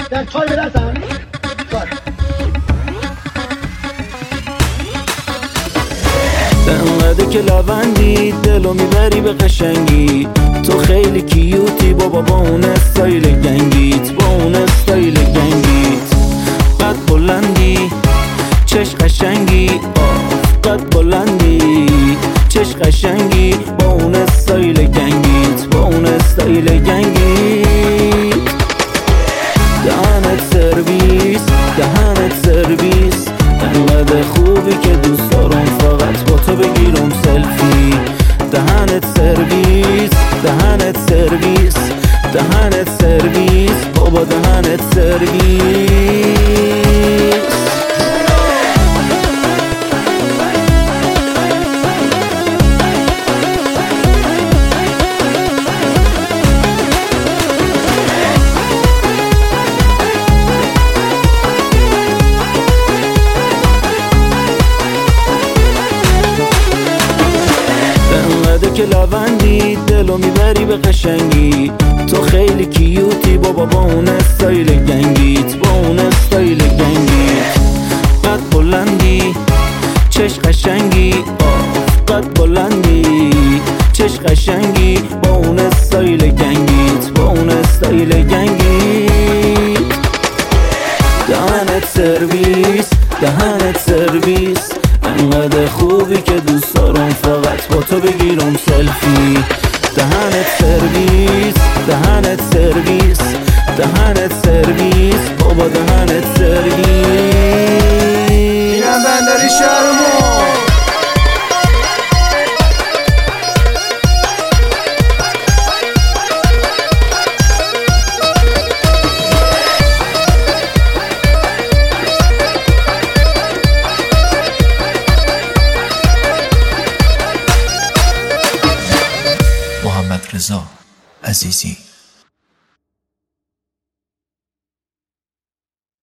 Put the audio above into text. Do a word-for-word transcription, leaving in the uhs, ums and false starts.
در چای به دستم انقدر که لبندی دلو میبری به قشنگی، تو خیلی کیوتی بابا با اون استایل گنگیت، با اون استایل گنگیت. قد بلندی چش قشنگی، آه قد بلندی چش قشنگی، با اون استایل گنگیت، با اون استایل گنگیت. دهنت سرویس دهنت سرویس، انقدر خوبی که دوست دارم فقط با تو بگیرم سلفی. دهنت سرویس دهنت سرویس دهنت سرویس بابا دهنت سرویس. که لبندی دلو میبری به قشنگی، تو خیلی کیوتی بابا با اون استایل گنگیت، با اون استایل گنگیت. قد بلندی چش قشنگی، آه قد بلندی چش قشنگی، با اون استایل گنگیت، با اون استایل گنگیت. دهنت سرویس دهنت سرویس، انقدر خوبی که دوست دارم فقط با تو بگیرم سلفی. دهنت سرویس دهنت سرویس دهنت سرویس بابا دهنت سرویس. اینم بندری شهرمون محمد رضا عزیزی.